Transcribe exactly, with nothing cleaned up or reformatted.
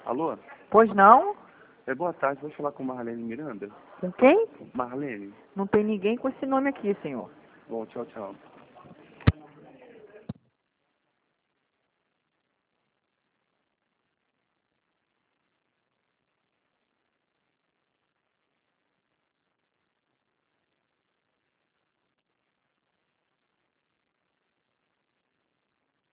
Alô? Pois não? É, boa tarde, vou falar com Marlene Miranda. Com quem? Marlene? Não tem ninguém com esse nome aqui, senhor. Bom, tchau, tchau.